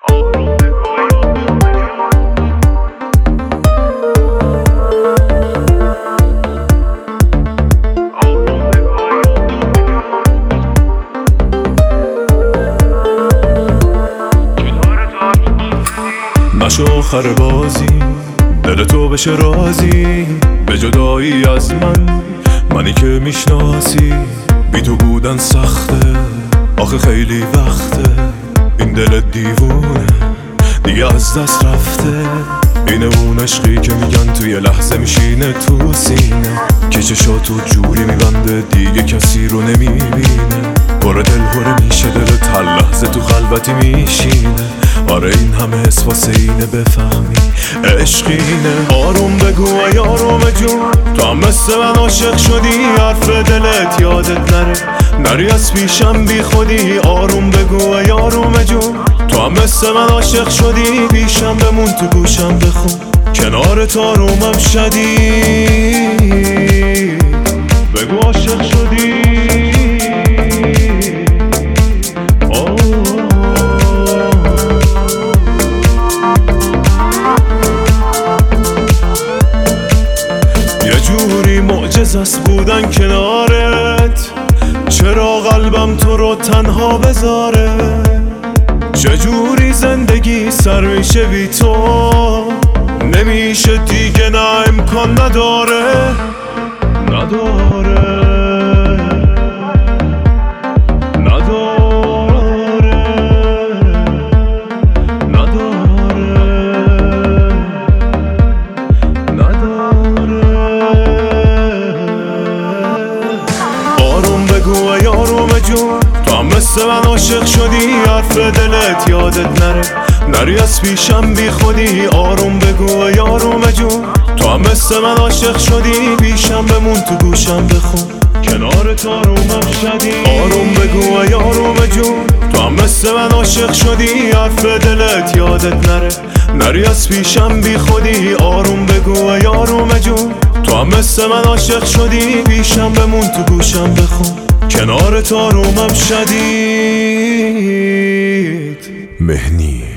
نشو آخر بازی دل تو بشه رازی به جدایی از منی که میشناسی. بی تو بودن سخته آخه خیلی وقته، این دل دیوونه دیگه از دست رفته. اینه اون عشقی که میگن توی لحظه میشینه تو سینه، که چشاتو جوری میبنده دیگه کسی رو نمیبینه. باره دل هره میشه دلت هر لحظه تو خلوتی میشینه. آره این همه حس واسه اینه بفهمی عشقینه. آروم بگو ای آروم جون، تو هم مثل من عاشق شدی، حرف دلت یادت نری از پیشم بی خودی. آروم بگو ای آروم جون، تو هم مثل من عاشق شدی، پیشم بمون تو گوشم بخون، کنارت آرومم شدی. بگو عاشق شدی. یه جوری معجزست بودن کنارت، چرا قلبم تو رو تنها بذاره؟ چجوری زندگی سر میشه بی تو؟ نمیشه دیگه، نه امکان نداره. آروم بگو ای آروم جون، تو هم مثل من عاشق شدی، حرف دلت یادت نری از پیشم بی خودی. آروم بگو ای آروم جون، تو هم مثل من عاشق شدی، پیشم بمون تو گوشم بخون، کنارت آرومم شدی. آروم بگو ای آروم جون، تو هم مثل من عاشق شدی، حرف دلت یادت نری از پیشم بی خودی. آروم بگو ای آروم جون، تو هم مثل من عاشق شدی، پیشم بمون تو گوشم بخون، کنارت آرومم شدید. مهنی